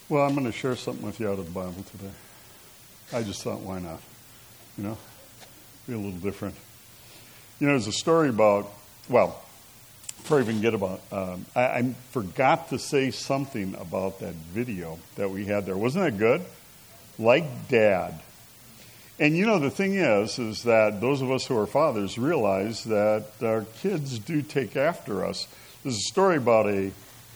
Well, I'm going to share something with you out of the Bible today. I just thought, why not? Be a little different. There's a story about, before I even get about, I forgot to say something about that video that we had there. Wasn't that good? Like Dad. And the thing is that those of us who are fathers realize that our kids do take after us. There's a story about a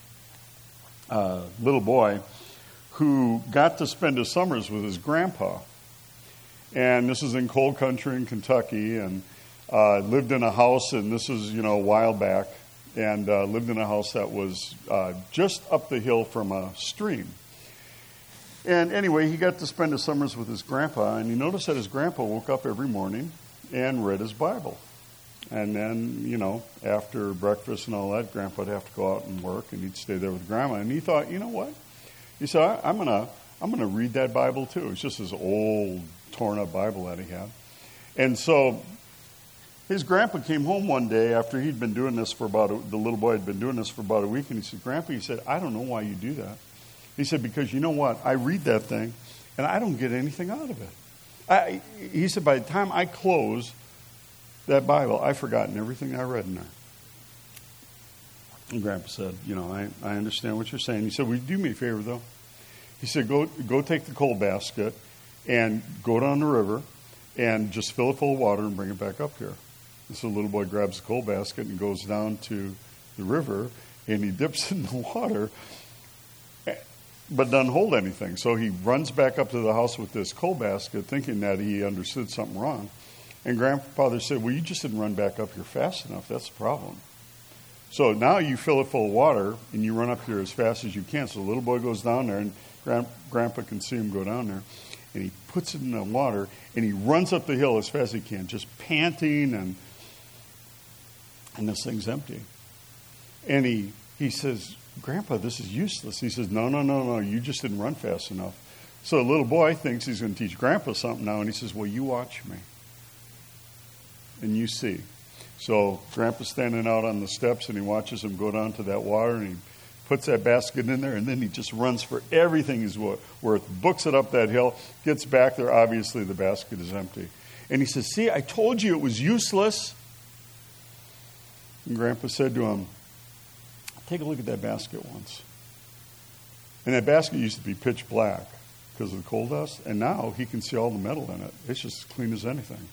little boy who got to spend his summers with his grandpa. And this is in cold country in Kentucky, and lived in a house, and this is, a while back, and lived in a house that was just up the hill from a stream. And anyway, he got to spend his summers with his grandpa, and he noticed that his grandpa woke up every morning and read his Bible. And then, after breakfast and all that, grandpa would have to go out and work, and he'd stay there with grandma. And he thought, you know what? He said, I'm gonna read that Bible too. It's just this old, torn-up Bible that he had. And so his grandpa came home one day after he'd been doing this the little boy had been doing this for about a week, and he said, Grandpa, I don't know why you do that. He said, because you know what? I read that thing, and I don't get anything out of it. He said, by the time I close that Bible, I've forgotten everything I read in there. And Grandpa said, I understand what you're saying. He said, will you do me a favor, though? He said, go take the coal basket and go down the river and just fill it full of water and bring it back up here. And so the little boy grabs the coal basket and goes down to the river, and he dips in the water, but doesn't hold anything. So he runs back up to the house with this coal basket, thinking that he understood something wrong. And grandfather said, well, you just didn't run back up here fast enough. That's the problem. So now you fill it full of water, and you run up here as fast as you can. So the little boy goes down there, and grandpa can see him go down there. And he puts it in the water, and he runs up the hill as fast as he can, just panting, and this thing's empty. And he says, Grandpa, this is useless. He says, no, you just didn't run fast enough. So the little boy thinks he's going to teach Grandpa something now, and he says, well, you watch me, and you see. So Grandpa's standing out on the steps, and he watches him go down to that water, and he puts that basket in there, and then he just runs for everything he's worth, books it up that hill, gets back there. Obviously, the basket is empty. And he says, see, I told you it was useless. And Grandpa said to him, take a look at that basket once. And that basket used to be pitch black because of the coal dust, and now he can see all the metal in it. It's just as clean as anything.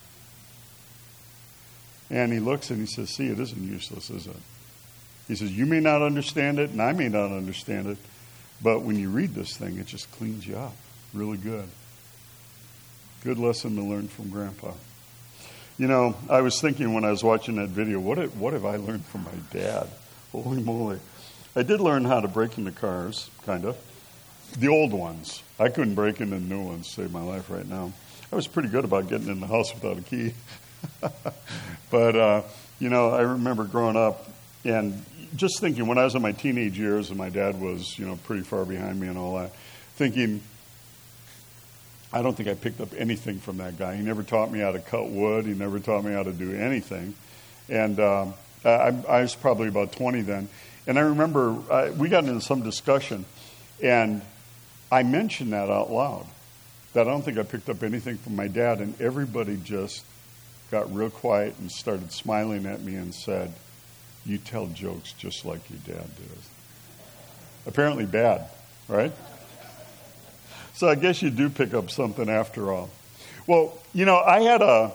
And he looks and he says, see, it isn't useless, is it? He says, you may not understand it, and I may not understand it, but when you read this thing, it just cleans you up really good. Good lesson to learn from Grandpa. I was thinking when I was watching that video, what have I learned from my dad? Holy moly. I did learn how to break into cars, kind of. The old ones. I couldn't break into new ones to save my life right now. I was pretty good about getting in the house without a key. But, I remember growing up and just thinking when I was in my teenage years and my dad was, pretty far behind me and all that, thinking, I don't think I picked up anything from that guy. He never taught me how to cut wood. He never taught me how to do anything. And I was probably about 20 then. And I remember we got into some discussion, and I mentioned that out loud, that I don't think I picked up anything from my dad. And everybody just got real quiet and started smiling at me and said, you tell jokes just like your dad did. Apparently bad, right? So I guess you do pick up something after all. Well, I had a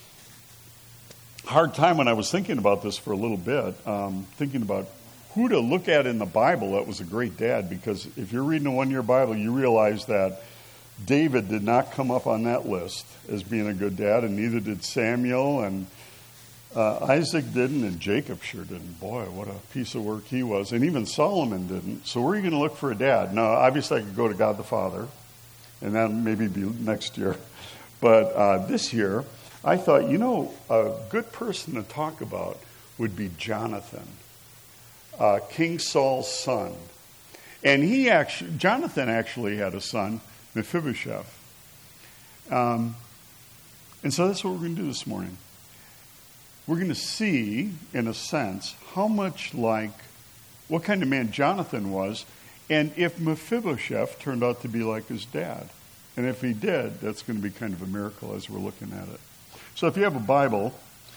hard time when I was thinking about this for a little bit, thinking about who to look at in the Bible that was a great dad, because if you're reading a one-year Bible, you realize that David did not come up on that list as being a good dad, and neither did Samuel, and Isaac didn't, and Jacob sure didn't. Boy, what a piece of work he was. And even Solomon didn't. So where are you going to look for a dad? Now, obviously I could go to God the Father, and that maybe be next year. But this year, I thought, a good person to talk about would be Jonathan, King Saul's son. And Jonathan actually had a son, Mephibosheth. And so that's what we're going to do this morning. We're going to see, in a sense, how much like what kind of man Jonathan was, And if Mephibosheth turned out to be like his dad. And if he did, that's going to be kind of a miracle as we're looking at it. So if you have a Bible,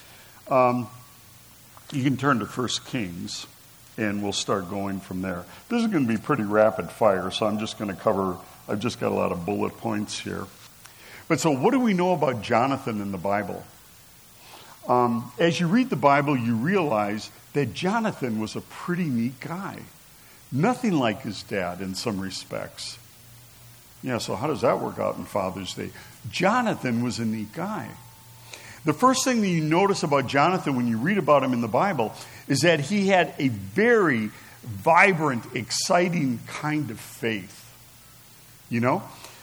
you can turn to 1 Kings, and we'll start going from there. This is going to be pretty rapid fire, so I'm just going to cover, I've just got a lot of bullet points here. But so what do we know about Jonathan in the Bible? As you read the Bible, you realize that Jonathan was a pretty neat guy. Nothing like his dad in some respects. Yeah, so how does that work out in Father's Day? Jonathan was a neat guy. The first thing that you notice about Jonathan when you read about him in the Bible is that he had a very vibrant, exciting kind of faith. You know?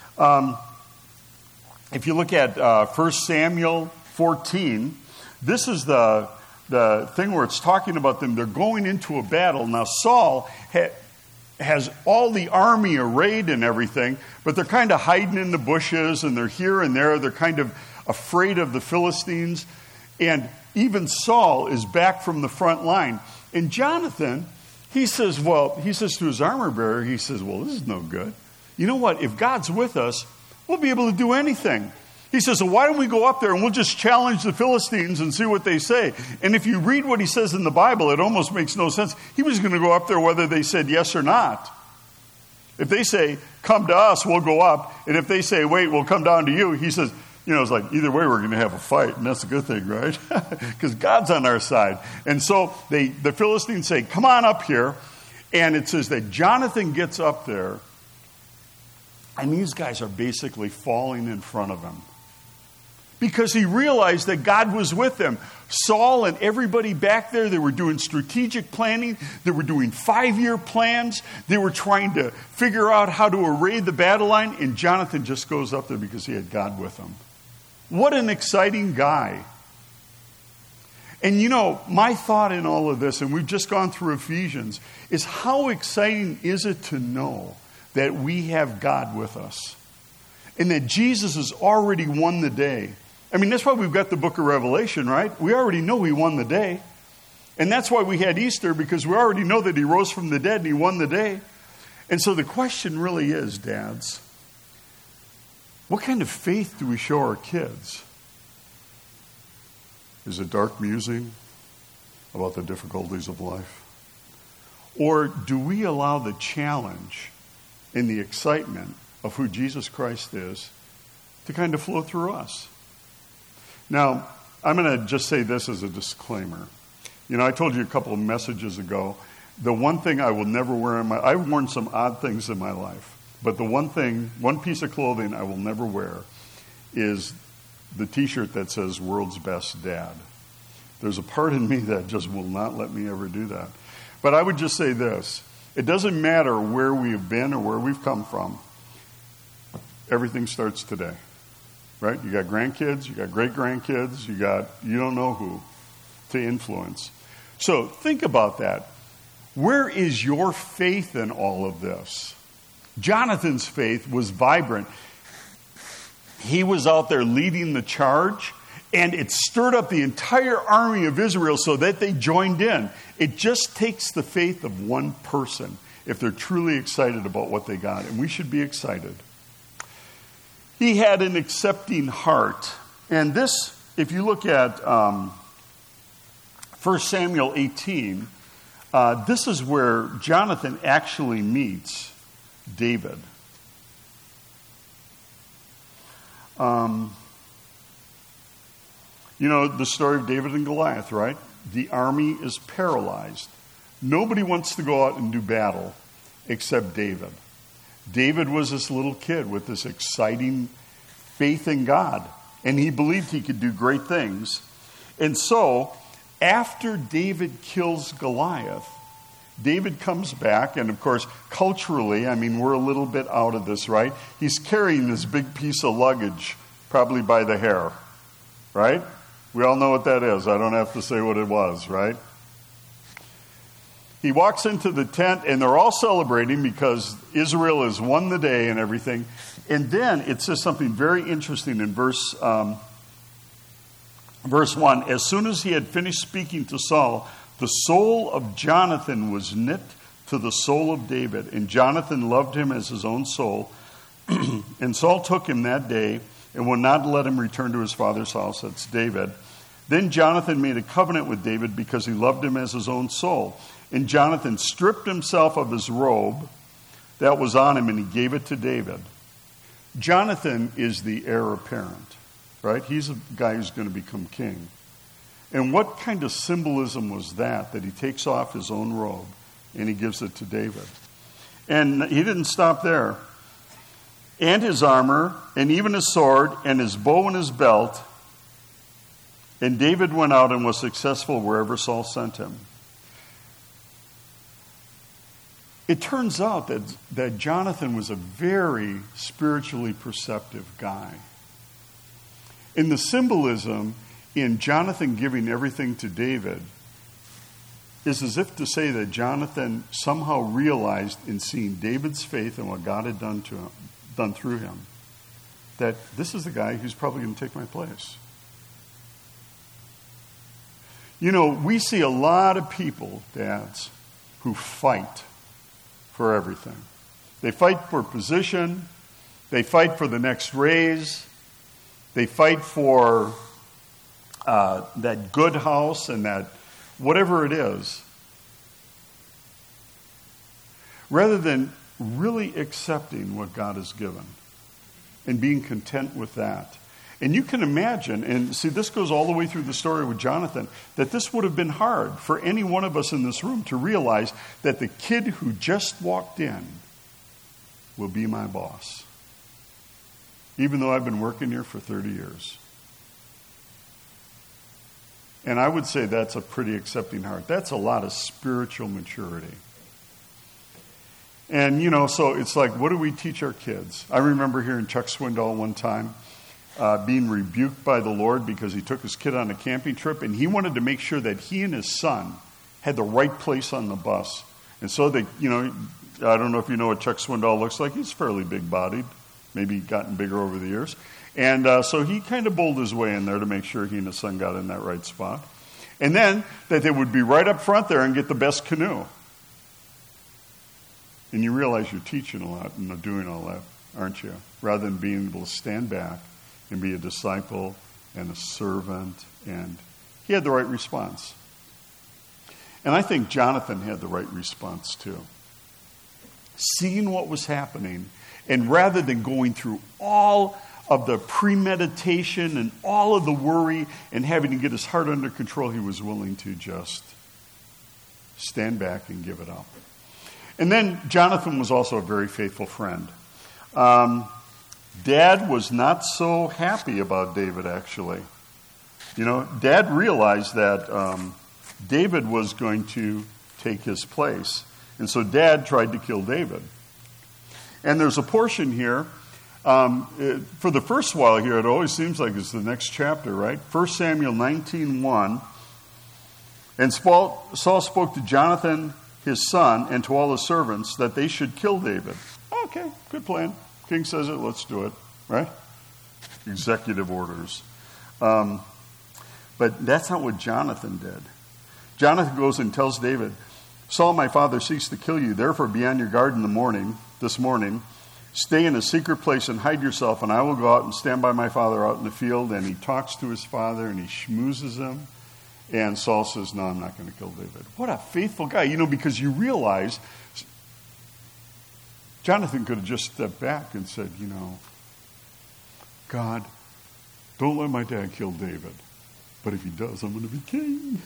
If you look at 1 Samuel 14, this is the thing where it's talking about them. They're going into a battle. Now, Saul has all the army arrayed and everything, but they're kind of hiding in the bushes, and they're here and there. They're kind of afraid of the Philistines. And even Saul is back from the front line. And Jonathan, he says to his armor bearer, he says, well, this is no good. You know what? If God's with us, we'll be able to do anything. He says, so why don't we go up there and we'll just challenge the Philistines and see what they say. And if you read what he says in the Bible, it almost makes no sense. He was going to go up there whether they said yes or not. If they say, come to us, we'll go up. And if they say, wait, we'll come down to you, he says, it's like either way we're going to have a fight. And that's a good thing, right? Because God's on our side. And so the Philistines say, come on up here. And it says that Jonathan gets up there. And these guys are basically falling in front of him. Because he realized that God was with them. Saul and everybody back there, they were doing strategic planning. They were doing 5-year plans. They were trying to figure out how to array the battle line. And Jonathan just goes up there because he had God with him. What an exciting guy. And my thought in all of this, and we've just gone through Ephesians, is how exciting is it to know that we have God with us? And that Jesus has already won the day. I mean, that's why we've got the book of Revelation, right? We already know he won the day. And that's why we had Easter, because we already know that he rose from the dead and he won the day. And so the question really is, dads, what kind of faith do we show our kids? Is it dark musing about the difficulties of life? Or do we allow the challenge and the excitement of who Jesus Christ is to kind of flow through us? Now, I'm going to just say this as a disclaimer. I told you a couple of messages ago, the one thing I will never wear I've worn some odd things in my life, but the one piece of clothing I will never wear is the t-shirt that says World's Best Dad. There's a part in me that just will not let me ever do that. But I would just say this. It doesn't matter where we've been or where we've come from. Everything starts today, right? You got grandkids, you got great-grandkids, you don't know who to influence. So think about that. Where is your faith in all of this? Jonathan's faith was vibrant. He was out there leading the charge, and it stirred up the entire army of Israel so that they joined in. It just takes the faith of one person if they're truly excited about what they got, and we should be excited. He had an accepting heart. And this, if you look at 1 Samuel 18, this is where Jonathan actually meets David. The story of David and Goliath, right? The army is paralyzed. Nobody wants to go out and do battle except David. David was this little kid with this exciting faith in God, and he believed he could do great things. And so, after David kills Goliath, David comes back, and of course, culturally, we're a little bit out of this, right? He's carrying this big piece of luggage, probably by the hair, right? We all know what that is. I don't have to say what it was, right? He walks into the tent, and they're all celebrating because Israel has won the day and everything. And then it says something very interesting in verse 1. As soon as he had finished speaking to Saul, the soul of Jonathan was knit to the soul of David, and Jonathan loved him as his own soul. And Saul took him that day and would not let him return to his father's house. That's David. Then Jonathan made a covenant with David because he loved him as his own soul. And Jonathan stripped himself of his robe that was on him, and he gave it to David. Jonathan is the heir apparent, right? He's a guy who's going to become king. And what kind of symbolism was that he takes off his own robe and he gives it to David? And he didn't stop there. And his armor, and even his sword, and his bow and his belt. And David went out and was successful wherever Saul sent him. It turns out that Jonathan was a very spiritually perceptive guy. And the symbolism in Jonathan giving everything to David is as if to say that Jonathan somehow realized in seeing David's faith and what God had done through him, that this is the guy who's probably going to take my place. You know, we see a lot of people, dads, who fight for everything. They fight for position. They fight for the next raise. They fight for that good house and that whatever it is. Rather than really accepting what God has given and being content with that. And you can imagine, and see, this goes all the way through the story with Jonathan, that this would have been hard for any one of us in this room to realize that the kid who just walked in will be my boss. Even though I've been working here for 30 years. And I would say that's a pretty accepting heart. That's a lot of spiritual maturity. And, you know, so it's like, what do we teach our kids? I remember hearing Chuck Swindoll one time being rebuked by the Lord because he took his kid on a camping trip, and he wanted to make sure that he and his son had the right place on the bus. And so they, you know, I don't know if you know what Chuck Swindoll looks like. He's fairly big-bodied, maybe gotten bigger over the years. And so he kind of bowled his way in there to make sure he and his son got in that right spot. And then that they would be right up front there and get the best canoe. And you realize you're teaching a lot and doing all that, aren't you? Rather than being able to stand back and be a disciple and a servant. And he had the right response. And I think Jonathan had the right response too. Seeing what was happening, and rather than going through all of the premeditation and all of the worry and having to get his heart under control, he was willing to just stand back and give it up. And then Jonathan was also a very faithful friend. Dad was not so happy about David, actually. You know, Dad realized that David was going to take his place. And so Dad tried to kill David. And there's a portion here, for the first while here, it always seems like it's the next chapter, right? 1 Samuel 19:1. And Saul spoke to Jonathan, his son, and to all his servants that they should kill David. Okay, good plan. King says it, let's do it, right? Executive orders. But that's not what Jonathan did. Jonathan goes and tells David, Saul, my father, seeks to kill you. Therefore, be on your guard this morning. Stay in a secret place and hide yourself, and I will go out and stand by my father out in the field. And he talks to his father, and he schmoozes him. And Saul says, no, I'm not going to kill David. What a faithful guy. You know, because you realize Jonathan could have just stepped back and said, you know, God, don't let my dad kill David. But if he does, I'm going to be king.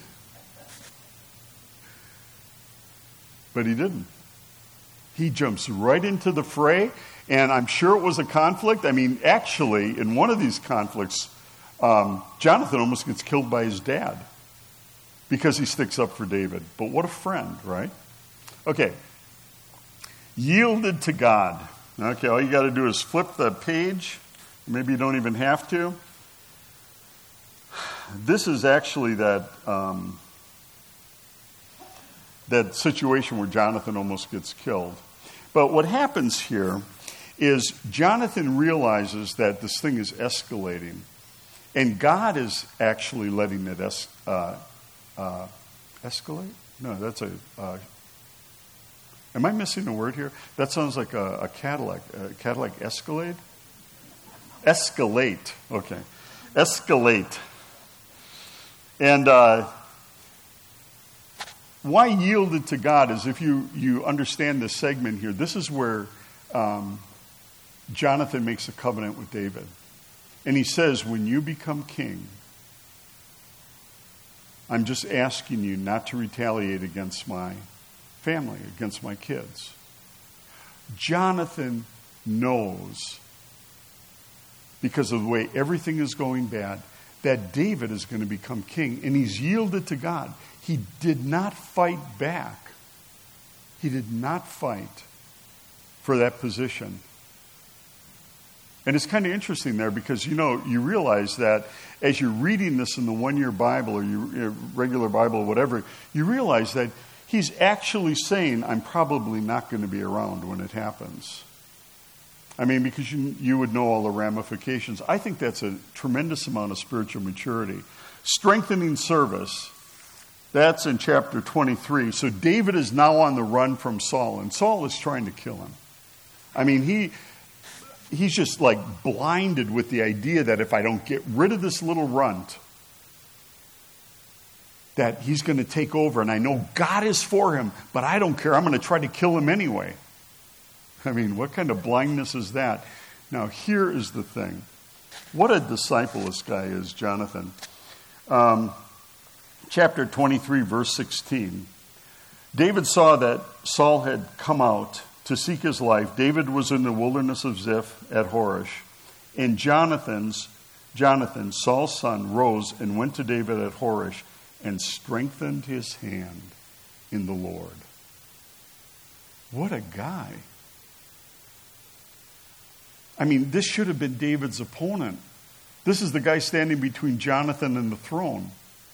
But he didn't. He jumps right into the fray, and I'm sure it was a conflict. I mean, actually, in one of these conflicts, Jonathan almost gets killed by his dad because he sticks up for David. But what a friend, right? Okay. Yielded to God. Okay, all you got to do is flip the page. Maybe you don't even have to. This is actually that situation where Jonathan almost gets killed. But what happens here is Jonathan realizes that this thing is escalating. And God is actually letting it escalate? No, that's Am I missing a word here? That sounds like a Cadillac Escalade? Escalate. Okay. Escalate. And why yielded to God is, if you understand this segment here, this is where Jonathan makes a covenant with David. And he says, when you become king, I'm just asking you not to retaliate against my family, against my kids. Jonathan knows, because of the way everything is going bad, that David is going to become king, and he's yielded to God. He did not fight back. He did not fight for that position. And it's kind of interesting there, because, you realize that as you're reading this in the one-year Bible or your regular Bible or whatever, you realize that he's actually saying, I'm probably not going to be around when it happens. I mean, because you would know all the ramifications. I think that's a tremendous amount of spiritual maturity. Strengthening service, that's in chapter 23. So David is now on the run from Saul, and Saul is trying to kill him. I mean, he's just like blinded with the idea that if I don't get rid of this little runt, that he's going to take over. And I know God is for him, but I don't care. I'm going to try to kill him anyway. I mean, what kind of blindness is that? Now, here is the thing. What a disciple this guy is, Jonathan. Chapter 23, verse 16. David saw that Saul had come out to seek his life. David was in the wilderness of Ziph at Horish. And Jonathan, Saul's son, rose and went to David at Horish and strengthened his hand in the Lord. What a guy. I mean, this should have been David's opponent. This is the guy standing between Jonathan and the throne.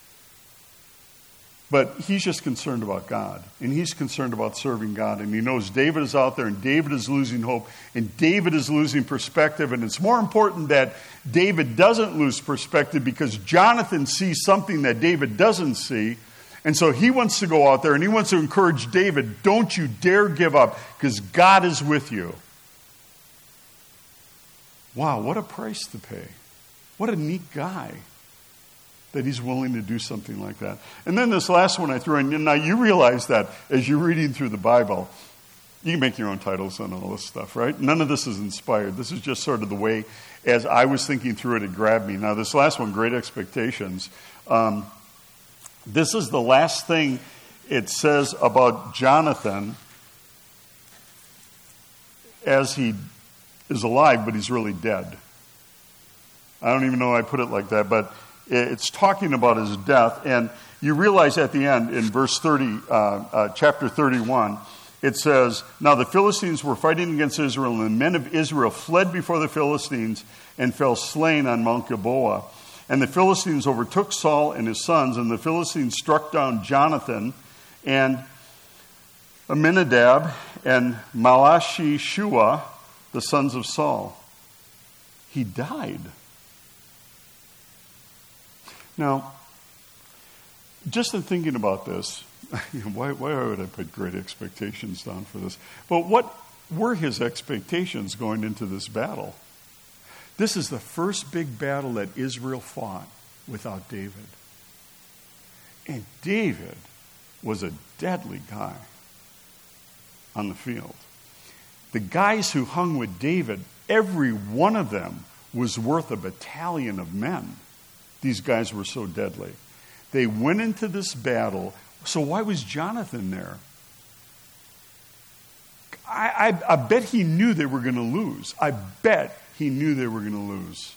But he's just concerned about God. And he's concerned about serving God. And he knows David is out there, and David is losing hope, and David is losing perspective. And it's more important that David doesn't lose perspective, because Jonathan sees something that David doesn't see. And so he wants to go out there and he wants to encourage David, don't you dare give up, because God is with you. Wow, what a price to pay. What a neat guy that he's willing to do something like that. And then this last one I threw in. Now, you realize that as you're reading through the Bible, you can make your own titles on all this stuff, right? None of this is inspired. This is just sort of the way, as I was thinking through it, it grabbed me. Now, this last one, Great Expectations, this is the last thing it says about Jonathan as he is alive, but he's really dead. I don't even know why I put it like that, but it's talking about his death. And you realize at the end, in verse 30, chapter 31, it says, now the Philistines were fighting against Israel, and the men of Israel fled before the Philistines and fell slain on Mount Gilboa. And the Philistines overtook Saul and his sons, and the Philistines struck down Jonathan and Aminadab and Malashishua, the sons of Saul. He died. Now, just in thinking about this, why would I put Great Expectations down for this? But what were his expectations going into this battle? This is the first big battle that Israel fought without David. And David was a deadly guy on the field. The guys who hung with David, every one of them was worth a battalion of men. These guys were so deadly. They went into this battle. So why was Jonathan there? I bet he knew they were going to lose. I bet he knew they were going to lose.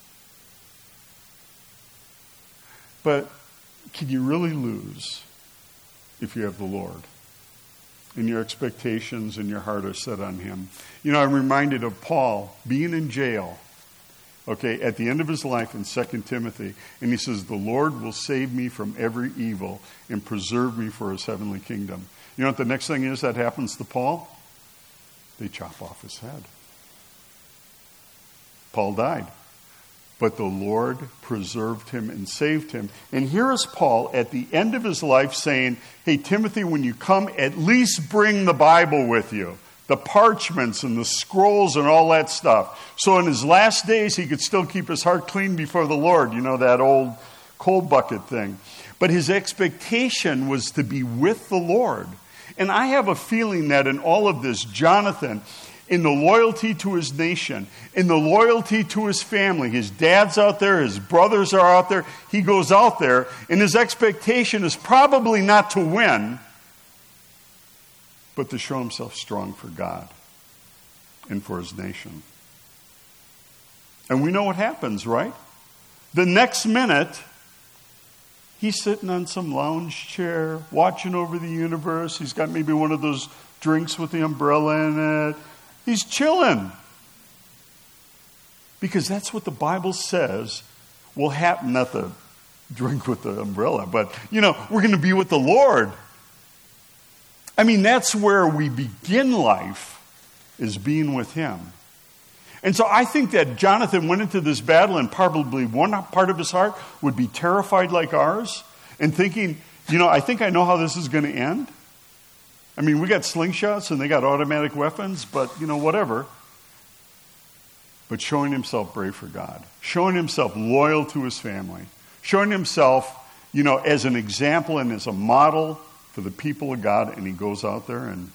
But can you really lose if you have the Lord? And your expectations and your heart are set on him. You know, I'm reminded of Paul being in jail, okay, at the end of his life in 2 Timothy. And he says, the Lord will save me from every evil and preserve me for his heavenly kingdom. You know what the next thing is that happens to Paul? They chop off his head. Paul died. But the Lord preserved him and saved him. And here is Paul at the end of his life saying, hey, Timothy, when you come, at least bring the Bible with you. The parchments and the scrolls and all that stuff. So in his last days, he could still keep his heart clean before the Lord. You know, that old cold bucket thing. But his expectation was to be with the Lord. And I have a feeling that in all of this, Jonathan, in the loyalty to his nation, in the loyalty to his family, his dad's out there, his brothers are out there, he goes out there, and his expectation is probably not to win, but to show himself strong for God and for his nation. And we know what happens, right? The next minute, he's sitting on some lounge chair, watching over the universe. He's got maybe one of those drinks with the umbrella in it. He's chilling. Because that's what the Bible says will happen. Not the drink with the umbrella, but, we're going to be with the Lord. I mean, that's where we begin life, is being with him. And so I think that Jonathan went into this battle and probably one part of his heart would be terrified like ours and thinking, I think I know how this is going to end. I mean, we got slingshots and they got automatic weapons, but, whatever. But showing himself brave for God, showing himself loyal to his family, showing himself, as an example and as a model for the people of God, and he goes out there and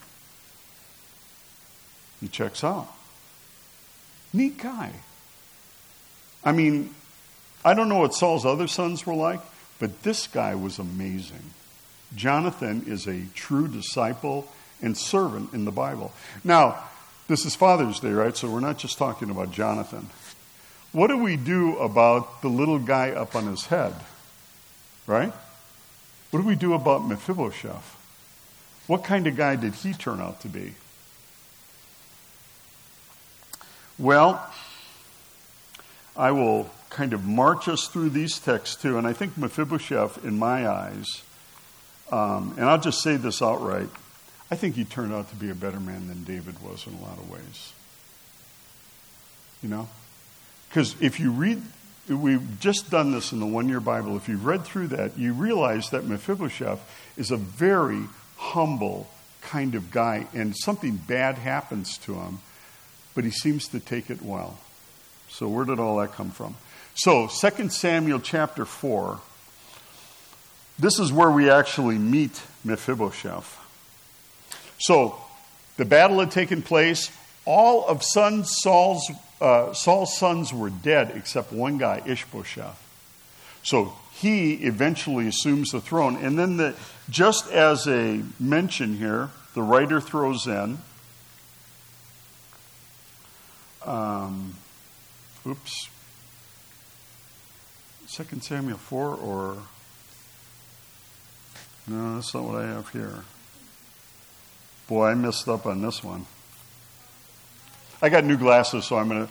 he checks out. Neat guy. I mean, I don't know what Saul's other sons were like, but this guy was amazing. Jonathan is a true disciple and servant in the Bible. Now, this is Father's Day, right? So we're not just talking about Jonathan. What do we do about the little guy up on his head? Right? What do we do about Mephibosheth? What kind of guy did he turn out to be? Well, I will kind of march us through these texts too, and I think Mephibosheth, in my eyes, and I'll just say this outright, I think he turned out to be a better man than David was in a lot of ways. Because if you read, we've just done this in the one-year Bible, if you've read through that, you realize that Mephibosheth is a very humble kind of guy, and something bad happens to him, but he seems to take it well. So where did all that come from? So 2 Samuel chapter 4, this is where we actually meet Mephibosheth. So the battle had taken place. All of Saul's sons were dead except one guy, Ishbosheth. So he eventually assumes the throne. And then just as a mention here, the writer throws in, 2 Samuel 4 or... No, that's not what I have here. Boy, I messed up on this one. I got new glasses, so I'm going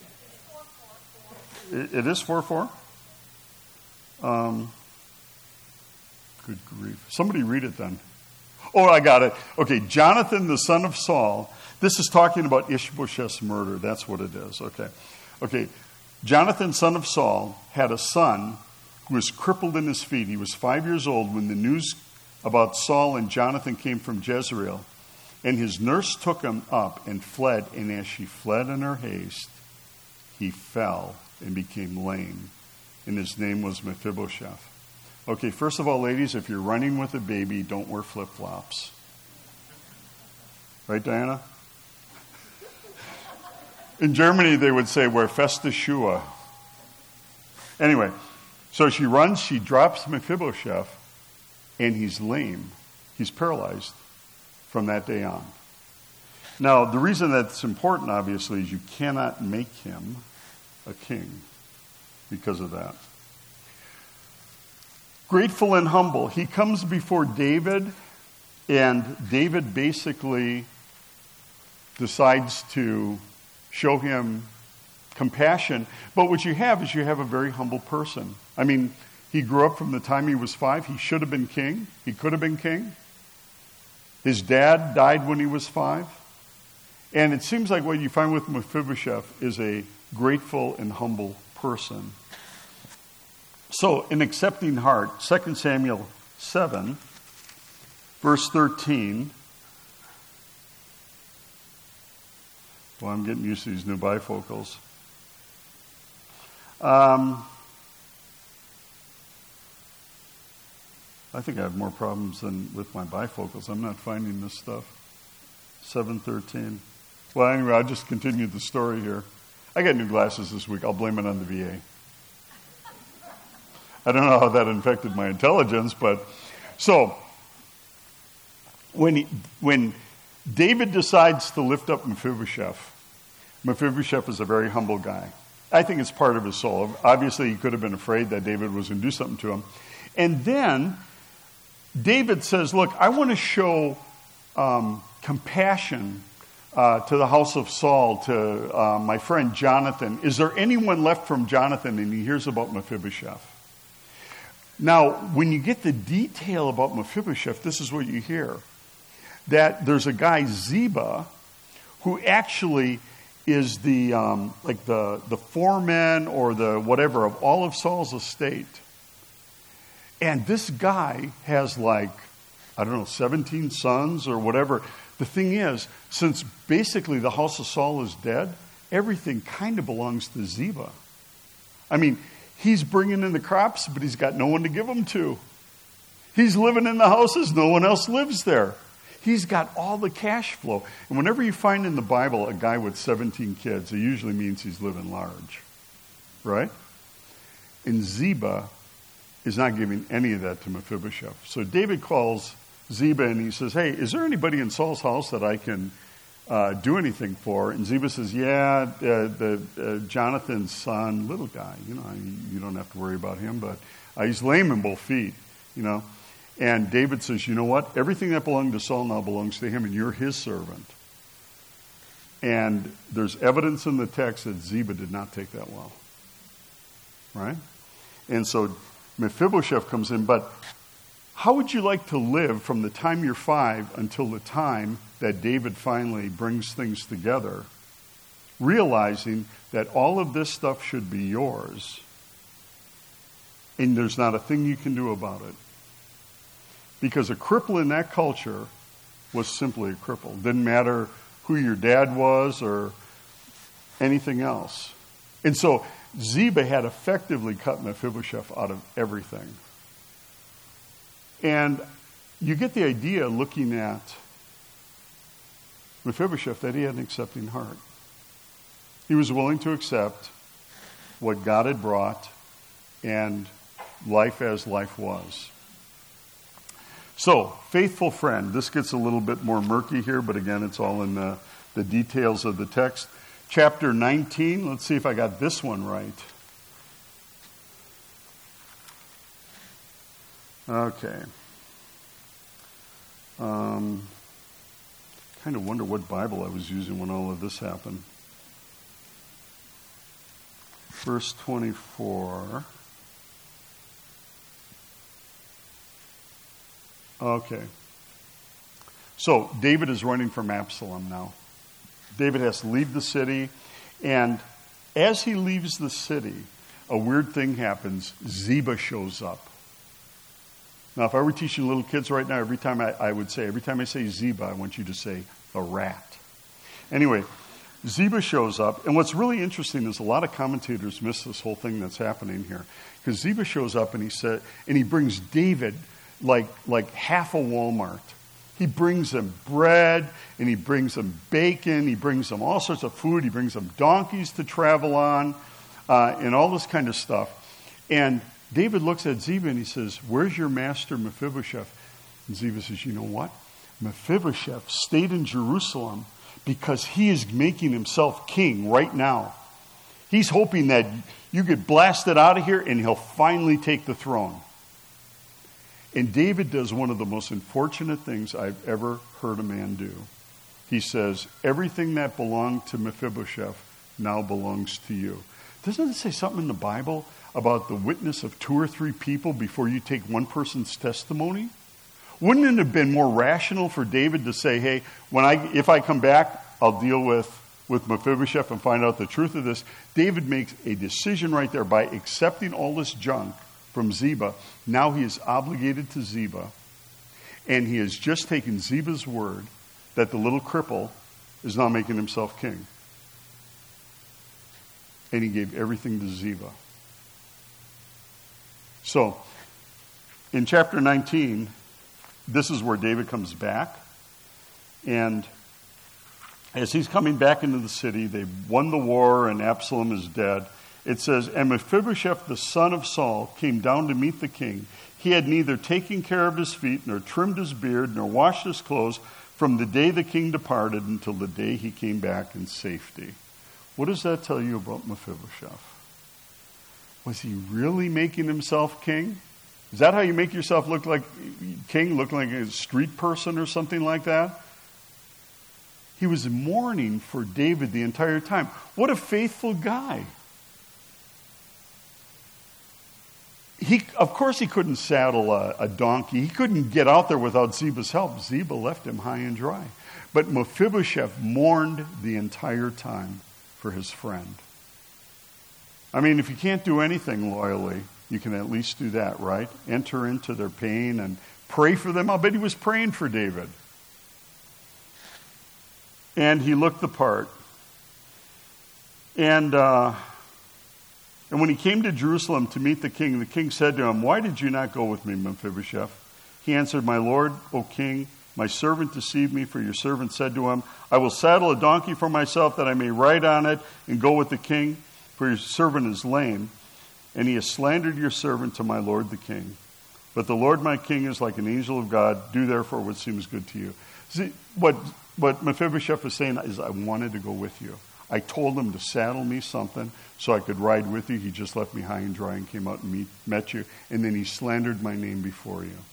to... It is 4:4? Good grief. Somebody read it then. Oh, I got it. Okay, Jonathan, the son of Saul. This is talking about Ishbosheth's murder. That's what it is. Okay. Jonathan, son of Saul, had a son who was crippled in his feet. He was 5 years old when the news about Saul and Jonathan came from Jezreel. And his nurse took him up and fled. And as she fled in her haste, he fell and became lame. And his name was Mephibosheth. Okay, first of all, ladies, if you're running with a baby, don't wear flip-flops. Right, Diana? In Germany, they would say, wear feste Schuhe. Anyway, so she runs, she drops Mephibosheth, and he's lame. He's paralyzed from that day on. Now, the reason that's important, obviously, is you cannot make him a king because of that. Grateful and humble. He comes before David, and David basically decides to show him compassion. But what you have is you have a very humble person. I mean, he grew up from the time he was 5. He should have been king. He could have been king. His dad died when he was 5. And it seems like what you find with Mephibosheth is a grateful and humble person. So, an accepting heart, 2 Samuel 7, verse 13. Well, I'm getting used to these new bifocals. I think I have more problems than with my bifocals. I'm not finding this stuff. 7:13. Well, anyway, I'll just continue the story here. I got new glasses this week. I'll blame it on the VA. I don't know how that infected my intelligence, but so when David decides to lift up Mephibosheth is a very humble guy. I think it's part of his soul. Obviously, he could have been afraid that David was going to do something to him. And then David says, look, I want to show compassion to the house of Saul, to my friend Jonathan. Is there anyone left from Jonathan? And he hears about Mephibosheth. Now, when you get the detail about Mephibosheth, this is what you hear. That there's a guy, Ziba, who actually is the foreman or the whatever of all of Saul's estate. And this guy has 17 sons or whatever. The thing is, since basically the house of Saul is dead, everything kind of belongs to Ziba. I mean, he's bringing in the crops, but he's got no one to give them to. He's living in the houses. No one else lives there. He's got all the cash flow. And whenever you find in the Bible a guy with 17 kids, it usually means he's living large. Right? And Ziba is not giving any of that to Mephibosheth. So David calls Ziba and he says, hey, is there anybody in Saul's house that I can do anything for? And Ziba says, yeah, Jonathan's son, little guy, you don't have to worry about him, but he's lame in both feet, And David says, you know what? Everything that belonged to Saul now belongs to him, and you're his servant. And there's evidence in the text that Ziba did not take that well. Right? And so Mephibosheth comes in, but how would you like to live from the time you're 5 until the time that David finally brings things together, realizing that all of this stuff should be yours, and there's not a thing you can do about it? Because a cripple in that culture was simply a cripple. Didn't matter who your dad was or anything else. And so Ziba had effectively cut Mephibosheth out of everything. And you get the idea looking at Mephibosheth that he had an accepting heart. He was willing to accept what God had brought and life as life was. So, faithful friend. This gets a little bit more murky here, but again, it's all in the details of the text. Chapter 19. Let's see if I got this one right. Okay. Kind of wonder what Bible I was using when all of this happened. Verse 24. Okay. So, David is running from Absalom now. David has to leave the city, and as he leaves the city, a weird thing happens. Ziba shows up. Now, if I were teaching little kids right now, every time I say Ziba, I want you to say the rat. Anyway, Ziba shows up, and what's really interesting is a lot of commentators miss this whole thing that's happening here. Because Ziba shows up and he brings David like half a Walmart. He brings him bread, and he brings him bacon, he brings him all sorts of food, he brings him donkeys to travel on, and all this kind of stuff. And David looks at Ziba and he says, where's your master Mephibosheth? And Ziba says, you know what? Mephibosheth stayed in Jerusalem because he is making himself king right now. He's hoping that you get blasted out of here and he'll finally take the throne. And David does one of the most unfortunate things I've ever heard a man do. He says, everything that belonged to Mephibosheth now belongs to you. Doesn't it say something in the Bible about the witness of 2 or 3 people before you take one person's testimony? Wouldn't it have been more rational for David to say, hey, if I come back, I'll deal with with Mephibosheth and find out the truth of this, David makes a decision right there by accepting all this junk from Ziba. Now he is obligated to Ziba, and he has just taken Ziba's word that the little cripple is now making himself king. And he gave everything to Ziba. So, in chapter 19, this is where David comes back. And as he's coming back into the city, they've won the war and Absalom is dead. It says, and Mephibosheth, the son of Saul, came down to meet the king. He had neither taken care of his feet, nor trimmed his beard, nor washed his clothes from the day the king departed until the day he came back in safety. What does that tell you about Mephibosheth? Was he really making himself king? Is that how you make yourself look like king, look like a street person or something like that? He was mourning for David the entire time. What a faithful guy. Of course he couldn't saddle a donkey. He couldn't get out there without Ziba's help. Ziba left him high and dry. But Mephibosheth mourned the entire time for his friend. I mean, if you can't do anything loyally, you can at least do that, right? Enter into their pain and pray for them. I'll bet he was praying for David. And he looked the part. And when he came to Jerusalem to meet the king said to him, why did you not go with me, Mephibosheth? He answered, my lord, O king, my servant deceived me, for your servant said to him, I will saddle a donkey for myself that I may ride on it and go with the king, for your servant is lame. And he has slandered your servant to my lord the king. But the Lord my king is like an angel of God. Do therefore what seems good to you. See, what Mephibosheth was saying is, I wanted to go with you. I told him to saddle me something so I could ride with you. He just left me high and dry and came out and met you. And then he slandered my name before you.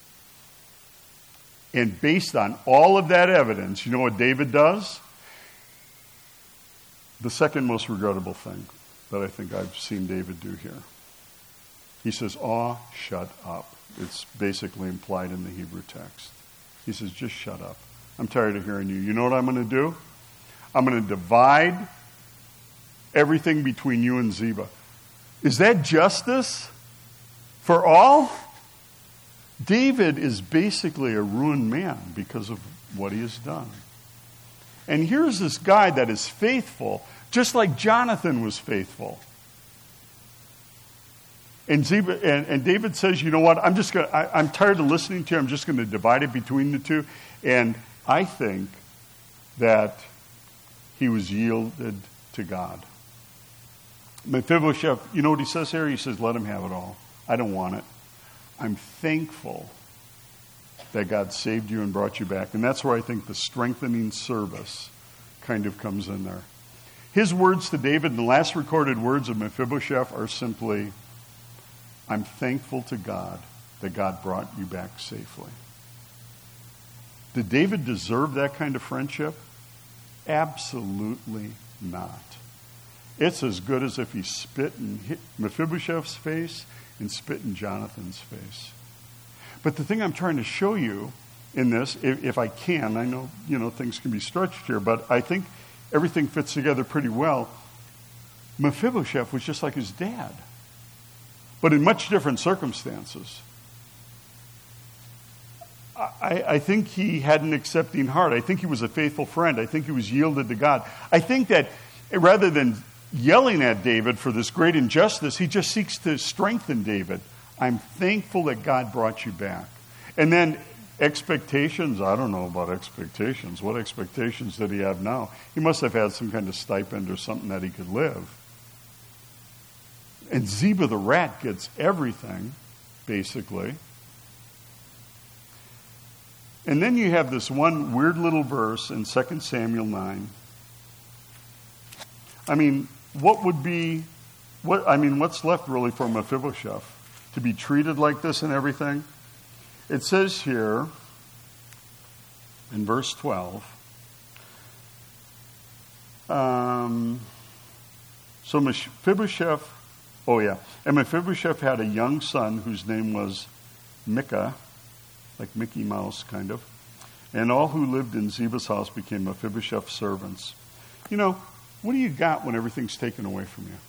And based on all of that evidence, you know what David does? The second most regrettable thing that I think I've seen David do here. He says, shut up. It's basically implied in the Hebrew text. He says, just shut up. I'm tired of hearing you. You know what I'm going to do? I'm going to divide everything between you and Ziba. Is that justice for all? David is basically a ruined man because of what he has done. And here's this guy that is faithful, just like Jonathan was faithful. And David says, you know what, I'm tired of listening to you. I'm just going to divide it between the two. And I think that he was yielded to God. Mephibosheth, you know what he says here? He says, let him have it all. I don't want it. I'm thankful that God saved you and brought you back. And that's where I think the strengthening service kind of comes in there. His words to David, the last recorded words of Mephibosheth, are simply, I'm thankful to God that God brought you back safely. Did David deserve that kind of friendship? Absolutely not. It's as good as if he spit in Mephibosheth's face and spit in Jonathan's face. But the thing I'm trying to show you in this, if I can, I know, things can be stretched here, but I think everything fits together pretty well. Mephibosheth was just like his dad, but in much different circumstances. I think he had an accepting heart. I think he was a faithful friend. I think he was yielded to God. I think that rather than yelling at David for this great injustice, he just seeks to strengthen David. I'm thankful that God brought you back. And then expectations, I don't know about expectations. What expectations did he have now? He must have had some kind of stipend or something that he could live. And Ziba the rat gets everything, basically. And then you have this one weird little verse in 2 Samuel 9. I mean, what's left really for Mephibosheth? To be treated like this and everything? It says here in verse 12, and Mephibosheth had a young son whose name was Micah, like Mickey Mouse kind of, and all who lived in Ziba's house became Mephibosheth's servants. You know, what do you got when everything's taken away from you?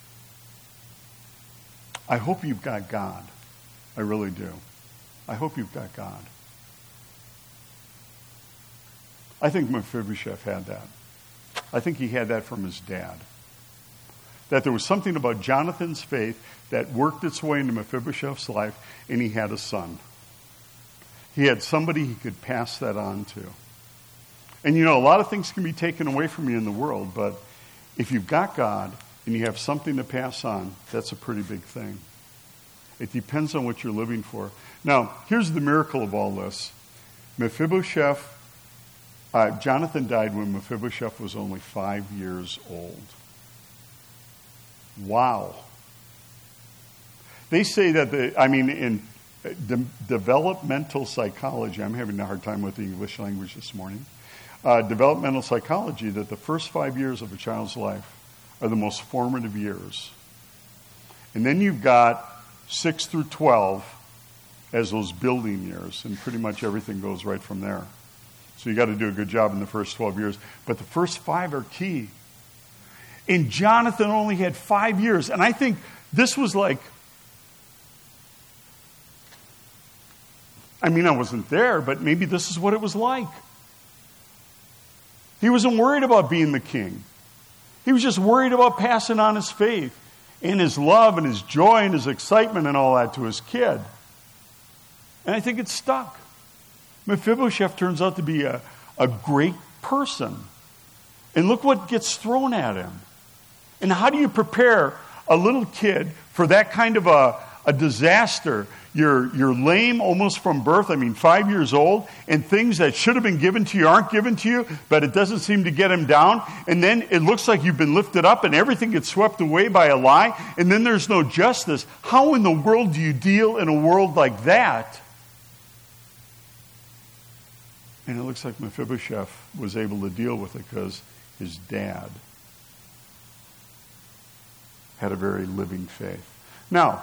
I hope you've got God. I really do. I hope you've got God. I think Mephibosheth had that. I think he had that from his dad. That there was something about Jonathan's faith that worked its way into Mephibosheth's life, and he had a son. He had somebody he could pass that on to. And you know, a lot of things can be taken away from you in the world, but if you've got God and you have something to pass on, that's a pretty big thing. It depends on what you're living for. Now, here's the miracle of all this. Jonathan died when Mephibosheth was only 5 years old. Wow. They say that, in developmental psychology, I'm having a hard time with the English language this morning, developmental psychology, that the first 5 years of a child's life are the most formative years. And then you've got 6 through 12 as those building years, and pretty much everything goes right from there. So you got to do a good job in the first 12 years. But the first 5 are key. And Jonathan only had 5 years. And I think this was like, I wasn't there, but maybe this is what it was like. He wasn't worried about being the king. He was just worried about passing on his faith and his love and his joy and his excitement and all that to his kid. And I think it stuck. Mephibosheth turns out to be a great person. And look what gets thrown at him. And how do you prepare a little kid for that kind of a disaster? You're lame almost from birth, 5 years old, and things that should have been given to you aren't given to you, but it doesn't seem to get him down. And then it looks like you've been lifted up and everything gets swept away by a lie, and then there's no justice. How in the world do you deal in a world like that? And it looks like Mephibosheth was able to deal with it because his dad had a very living faith. Now,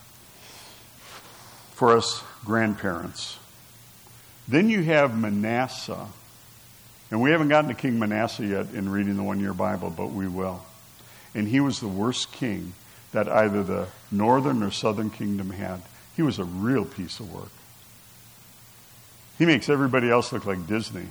for us grandparents, then you have Manasseh. And we haven't gotten to King Manasseh yet in reading the one-year Bible, but we will. And he was the worst king that either the northern or southern kingdom had. He was a real piece of work. He makes everybody else look like Disney.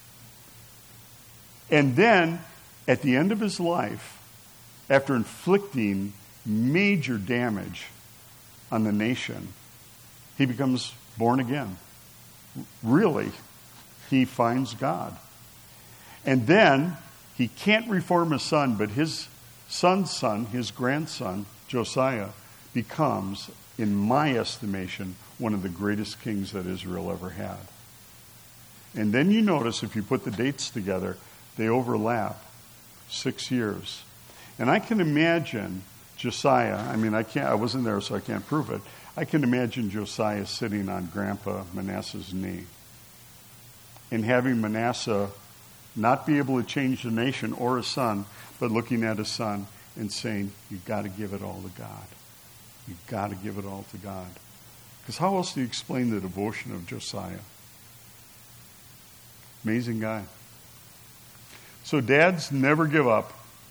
And then, at the end of his life, after inflicting major damage on the nation, he becomes born again. Really, he finds God. And then, he can't reform his son, but his son's son, his grandson, Josiah, becomes, in my estimation, one of the greatest kings that Israel ever had. And then you notice, if you put the dates together, they overlap 6 years. And I can imagine Josiah, I wasn't there, so I can't prove it. I can imagine Josiah sitting on Grandpa Manasseh's knee and having Manasseh not be able to change the nation or his son, but looking at his son and saying, you've got to give it all to God. You've got to give it all to God. Because how else do you explain the devotion of Josiah? Amazing guy. So dads, never give up.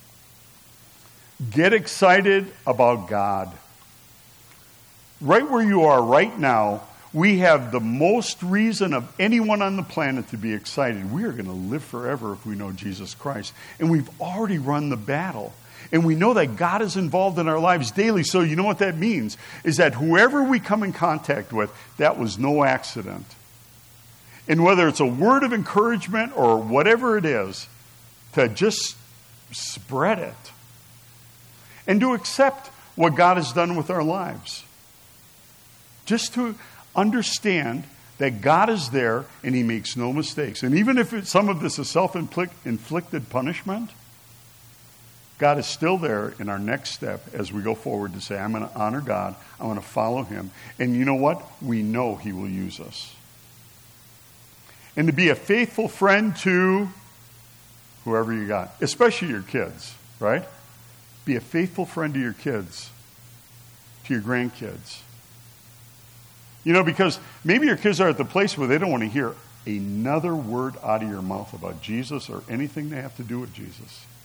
Get excited about God. Right where you are right now, we have the most reason of anyone on the planet to be excited. We are going to live forever if we know Jesus Christ. And we've already run the battle. And we know that God is involved in our lives daily. So you know what that means? Is that whoever we come in contact with, that was no accident. And whether it's a word of encouragement or whatever it is, to just spread it. And to accept what God has done with our lives. Just to understand that God is there and He makes no mistakes. And even if some of this is self-inflicted punishment, God is still there in our next step as we go forward to say, I'm going to honor God, I'm going to follow Him. And you know what? We know He will use us. And to be a faithful friend to whoever you got, especially your kids, right? Be a faithful friend to your kids, to your grandkids. Because maybe your kids are at the place where they don't want to hear another word out of your mouth about Jesus or anything they have to do with Jesus.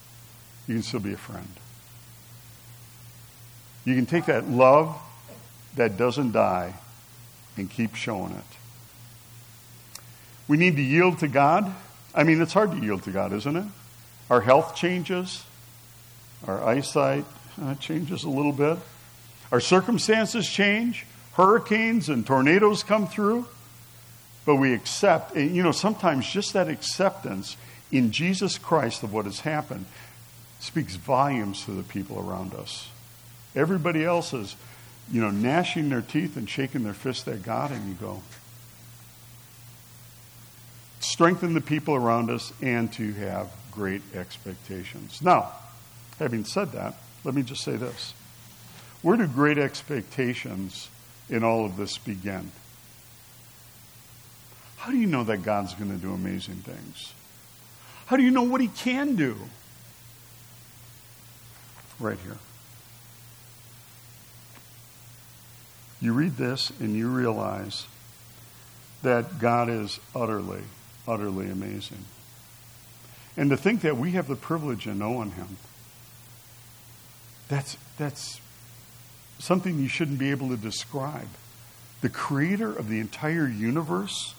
you can still be a friend. You can take that love that doesn't die and keep showing it. We need to yield to God. I mean, it's hard to yield to God, isn't it? Our health changes. Our eyesight changes a little bit. Our circumstances change. Hurricanes and tornadoes come through. But we accept. And, sometimes just that acceptance in Jesus Christ of what has happened speaks volumes to the people around us. Everybody else is, gnashing their teeth and shaking their fist at God, and you go, strengthen the people around us and to have great expectations. Now, having said that, let me just say this. Where do great expectations in all of this begin? How do you know that God's going to do amazing things? How do you know what he can do? Right here. You read this and you realize that God is utterly, utterly amazing. And to think that we have the privilege of knowing him, that's something you shouldn't be able to describe. The creator of the entire universe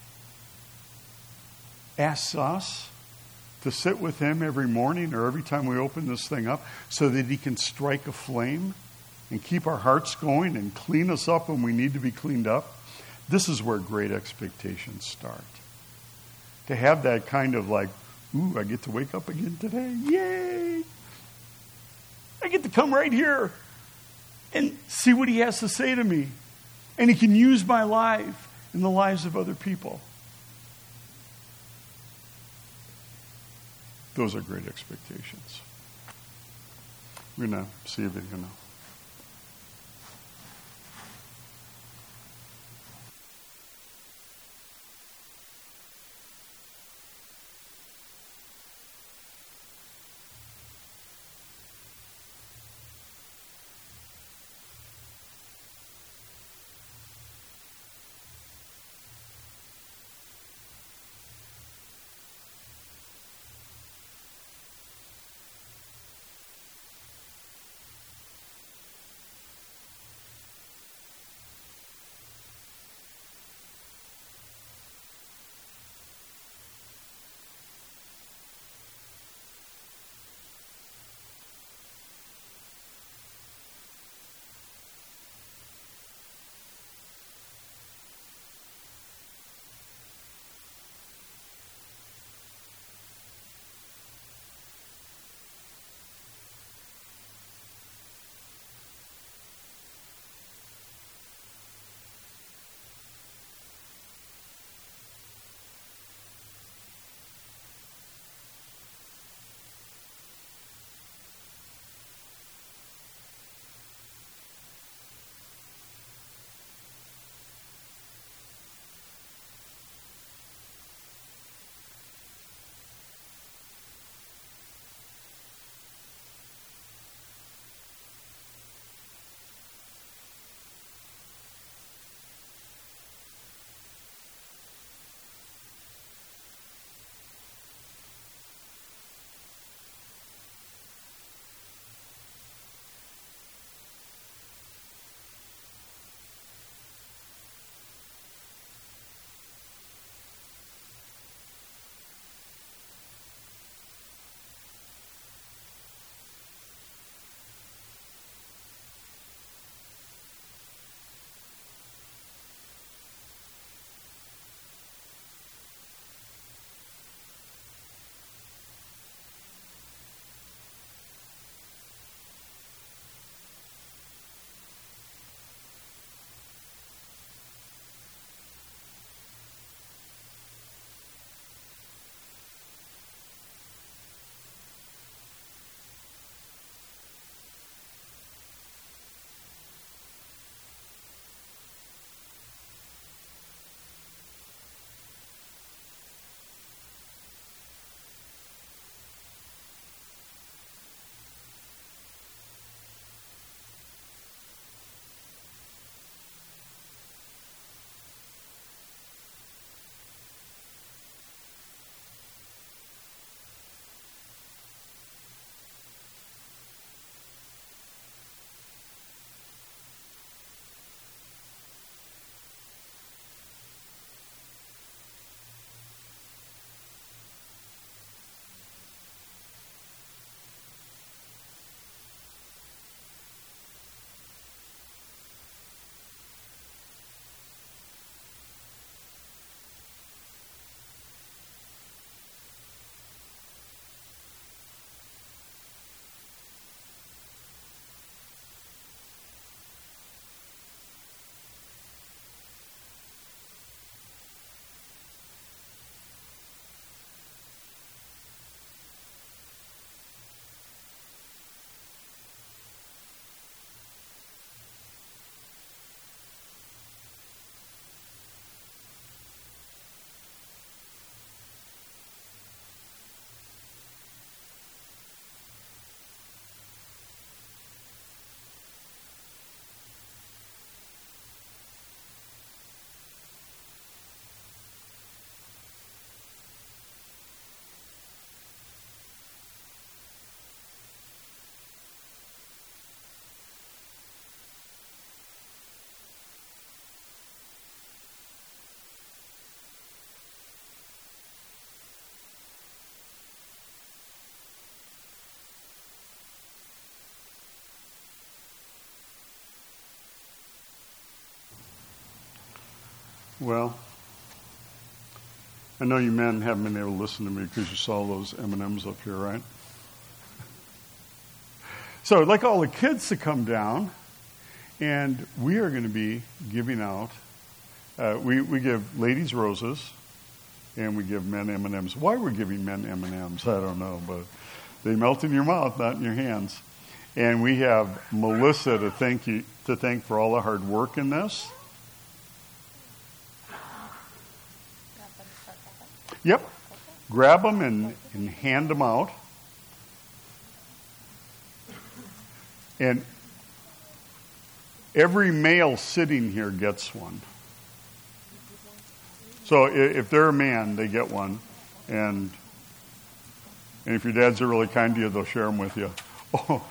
asks us to sit with him every morning or every time we open this thing up so that he can strike a flame and keep our hearts going and clean us up when we need to be cleaned up. This is where great expectations start. To have that kind of like, ooh, I get to wake up again today. Yay! I get to come right here and see what he has to say to me. And he can use my life in the lives of other people. Those are great expectations. We're going to see a video now. Well, I know you men haven't been able to listen to me because you saw those M&Ms up here, right? So I'd like all the kids to come down, and we are going to be giving out, we give ladies roses, and we give men M&Ms. Why we're giving men M&Ms, I don't know, but they melt in your mouth, not in your hands. And we have Melissa to thank for all the hard work in this. Yep. Grab them and hand them out. And every male sitting here gets one. So if they're a man, they get one. And if your dads are really kind to you, they'll share them with you. Oh.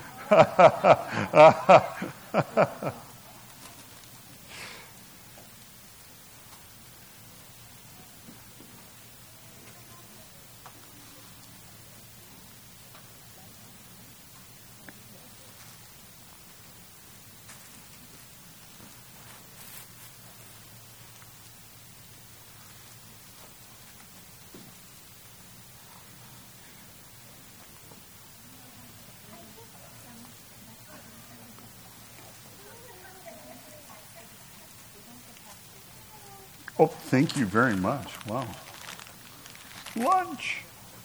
Oh, thank you very much. Wow. Lunch.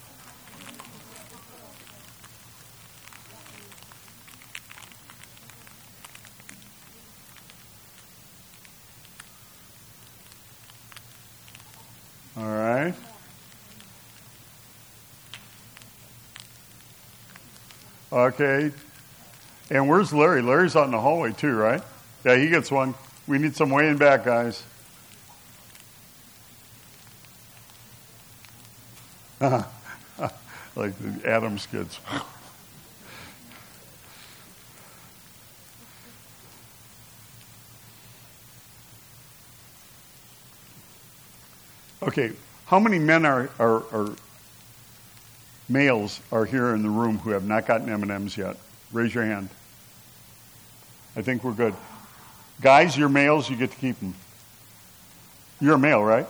All right. Okay. And where's Larry? Larry's out in the hallway too, right? Yeah, he gets one. We need some way in back, guys. Like the Adams kids. Okay, how many men are males are here in the room who have not gotten M&Ms yet? Raise your hand. I think we're good. Guys, you're males, you get to keep them. You're a male, right?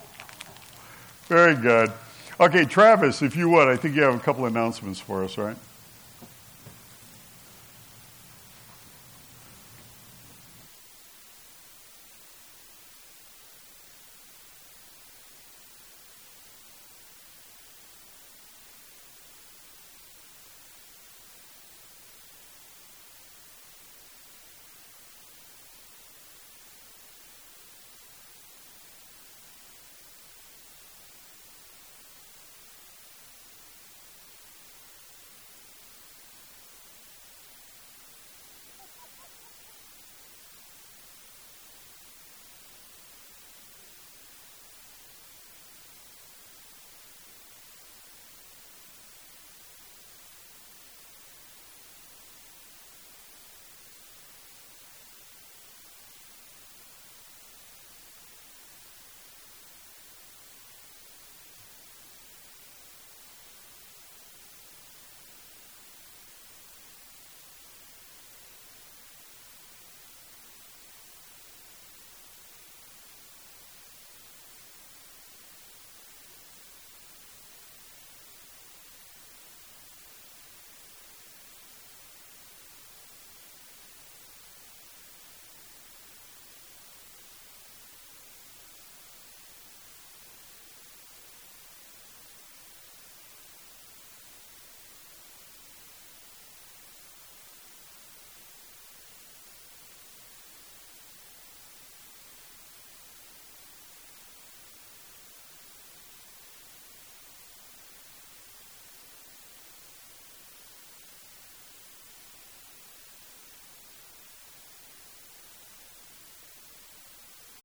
Very good. Okay, Travis, if you would, I think you have a couple announcements for us, right?